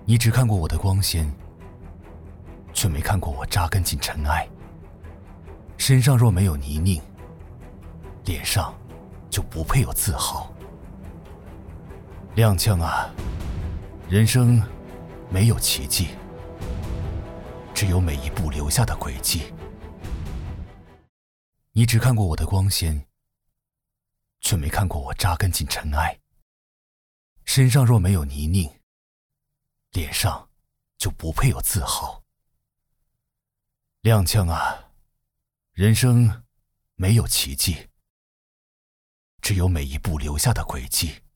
你只看过我的光鲜，却没看过我扎根进尘埃。身上若没有泥泞，脸上就不配有自豪。踉跄啊，人生没有奇迹，只有每一步留下的轨迹。你只看过我的光鲜，却没看过我扎根进尘埃。身上若没有泥泞，脸上就不配有自豪。踉跄啊，人生没有奇迹，只有每一步留下的轨迹。